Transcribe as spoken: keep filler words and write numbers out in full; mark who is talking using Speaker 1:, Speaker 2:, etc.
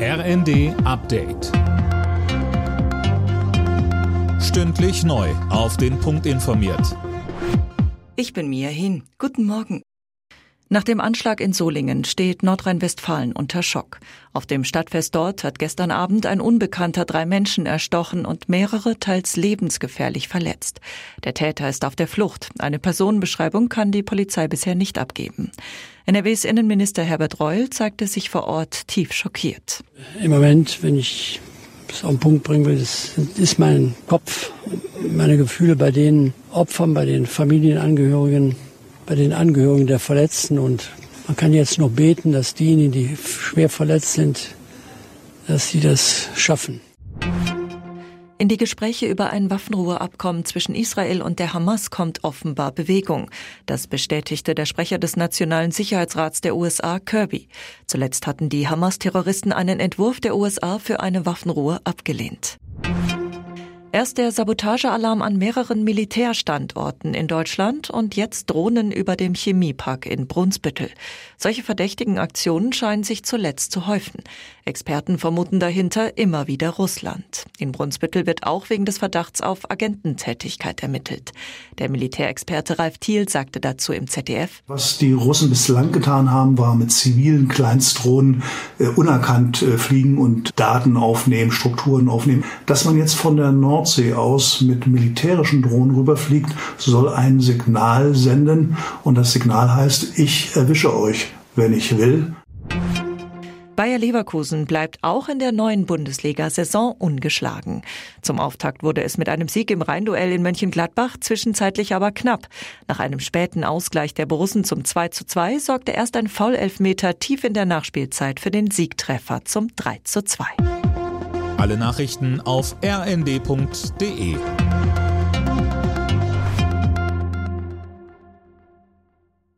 Speaker 1: R N D Update. Stündlich neu auf den Punkt informiert.
Speaker 2: Ich bin Mia Hin. Guten Morgen. Nach dem Anschlag in Solingen steht Nordrhein-Westfalen unter Schock. Auf dem Stadtfest dort hat gestern Abend ein Unbekannter drei Menschen erstochen und mehrere teils lebensgefährlich verletzt. Der Täter ist auf der Flucht. Eine Personenbeschreibung kann die Polizei bisher nicht abgeben. N R Ws Innenminister Herbert Reul zeigte sich vor Ort tief schockiert.
Speaker 3: Im Moment, wenn ich es auf den Punkt bringen will, das ist mein Kopf, meine Gefühle bei den Opfern, bei den Familienangehörigen, bei den Angehörigen der Verletzten. Und man kann jetzt noch beten, dass diejenigen, die schwer verletzt sind, dass sie das schaffen.
Speaker 2: In die Gespräche über ein Waffenruheabkommen zwischen Israel und der Hamas kommt offenbar Bewegung. Das bestätigte der Sprecher des Nationalen Sicherheitsrats der U S A, Kirby. Zuletzt hatten die Hamas-Terroristen einen Entwurf der U S A für eine Waffenruhe abgelehnt. Erst der Sabotagealarm an mehreren Militärstandorten in Deutschland und jetzt Drohnen über dem Chemiepark in Brunsbüttel. Solche verdächtigen Aktionen scheinen sich zuletzt zu häufen. Experten vermuten dahinter immer wieder Russland. In Brunsbüttel wird auch wegen des Verdachts auf Agententätigkeit ermittelt. Der Militärexperte Ralf Thiel sagte dazu im Z D F:
Speaker 4: Was die Russen bislang getan haben, war mit zivilen Kleinstdrohnen äh, unerkannt äh, fliegen und Daten aufnehmen, Strukturen aufnehmen. Dass man jetzt von der Nordsee aus mit militärischen Drohnen rüberfliegt, soll ein Signal senden. Und das Signal heißt, ich erwische euch, wenn ich will.
Speaker 2: Bayer Leverkusen bleibt auch in der neuen Bundesliga-Saison ungeschlagen. Zum Auftakt wurde es mit einem Sieg im Rhein-Duell in Mönchengladbach, zwischenzeitlich aber knapp. Nach einem späten Ausgleich der Borussen zum zwei zu zwei sorgte erst ein Foul-Elfmeter tief in der Nachspielzeit für den Siegtreffer zum drei zu zwei.
Speaker 1: Alle Nachrichten auf r n d punkt d e.